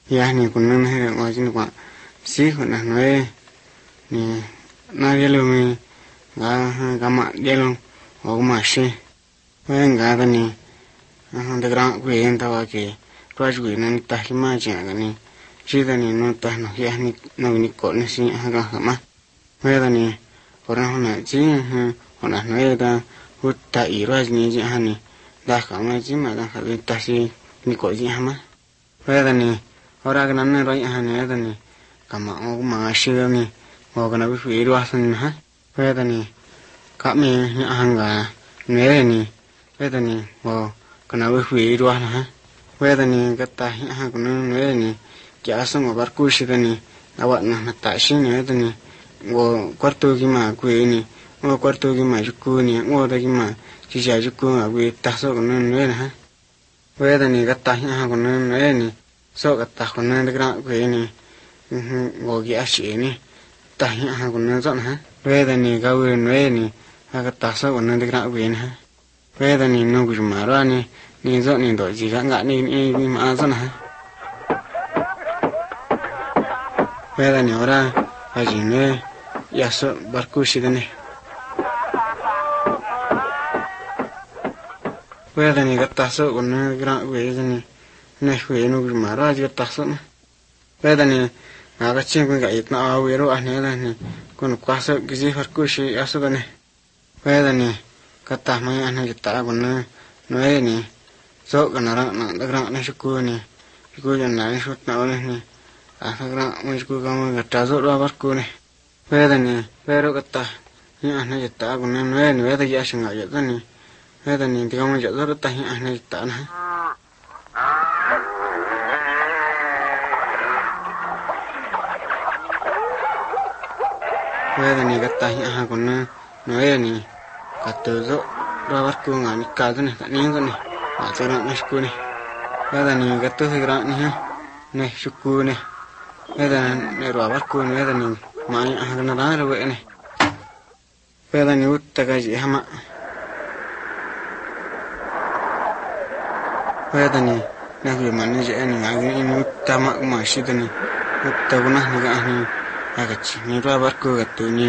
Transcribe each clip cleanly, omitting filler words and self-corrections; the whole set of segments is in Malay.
ya ni kunun he ngwa jin kwa si khuna noe ni na yelo mi ga ma yelo o ma she wen ga da ni de gran ku yen ta wa ke twa ju ni ta hi ma ja ga ni ji da ni no ta no ya ni no ni ko ni si ha ga ma we da ni ora hona ji hona noe da hutta i ra ni ji ha ni da ka ma ji ma da ka ta si ni ko ji ha ma we da ni ora ga nan ro ha ni da ni ka ma o ma shi ga ni o ga na bi ru asan ha we da ni ka mi ha ga ne ni we da ni o ka na bi ru ha we da ni ga ta ha ga ne ni ya sa mo bar ku shi da ni na wa na ta shi ne da ni o kwarto gi ma ku ni o kwarto gi ma ju ku ni o da gi ma ji ja ju ku a wi ta so ga ne ha we da ni ga ta ha ga ne ni so ga ta ko ne gra ku ni o gi a shi ni ta ha ga ne zo ha we da ni ga wi ne ni ha ga ta so ga ne gra ku ni ha we da ni no gu ma ra ni zo ni do ji ga nga ni ma zo ha we da ni ora a ji ne ya so bar ku shi da ni we da ni ga ta so ga ne gra ku ni ne we no gu ma ra ji ta so we da ni a ga chen ga it na a we ro a ne la ni kun kwa so gi ji bar ku shi a so da ni we da ni ka ta ma ya ne ta ga ne no e ni so ga na ra na da gra na shi ku ni ku ja na ni shut na ni a ga gra mo ku ga ma ga ta zo ra bar ku ni we da ni we ro ga ta ni a ne ta ga ne ni we da ya shi ga ya da ni we da ni ga mo ja zo ta hi a ne ta na we da ni ga ta hi a ga ne no e ni ka to zo ra bar ku nga ni ka zo ni ta ni zo ni a zo ra na shi ku ni we da ni ga to hi gra ni ha ne shi ku ni we da ni ro bar ku ni we da ni ma ni a ga na ra we ni we da ni utta ga ji ha ma we da ni na gi ma ni je ni ga ni utta ma shi da ni utta gu na ni ga ni a ga chi ni ro bar ku ga to ni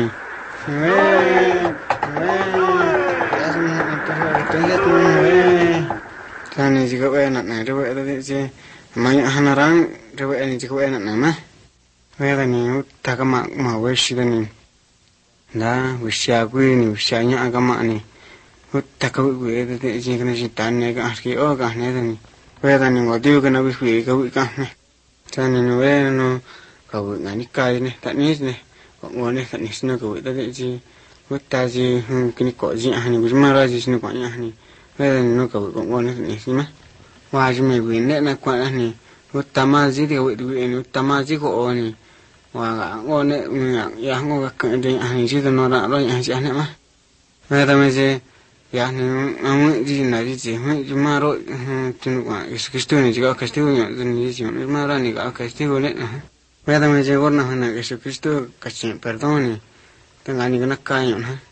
Tani jika we na na we da je ma ya hanarang de we ni jika we na na ma we da ni ta ka ma we shi da ni da we sha gu ni sha nya ga ma ni ta ka we da je ga ni ta ne ga ki o ga ne da ni we da ni ngo di ga na we ga ne tani no we no ka we na ni ka ni ta ni ne ngo ne ta ni sno ga we da je ta ji kini ko ji ani gu ma ra ji sno ko ni ani we no ka ko ne ni si ma wa ji me we ne na kwa ani ta ma ji de we ni ta ma ji ko o ni wa ga ngo ne ya ngo ga ka de ani ji de no ra ro ya ji ani ma we da me je ya ni amu ji na ji ji ma ro tin kwa Cristo ni ji ga Cristo ni ji ma ra ni ga Cristo ne we da me je gorna na Cristo ka chi perdoni tenga ni na ka yo na